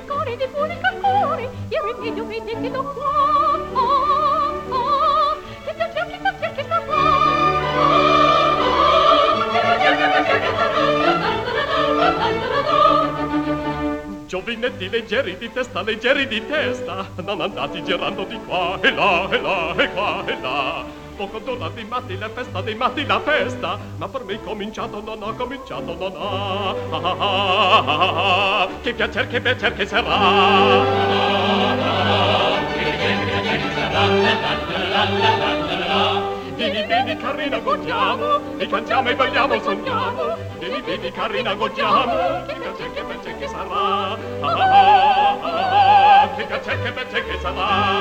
cori, di puri caccori, io vedi ti do qua. Che piacer, che sta qua. Giovinetti leggeri di testa, non andati girando di qua e là, e là, e qua e là. Poco d'ora dei matti, la festa dei matti, la festa, ma per me cominciato non ha, cominciato non ha. Che piacer che sarà. Vieni carina godiamo, e cantiamo e balliamo, sogniamo. Vieni carina godiamo, che piacer che sarà. Che piacer che sarà.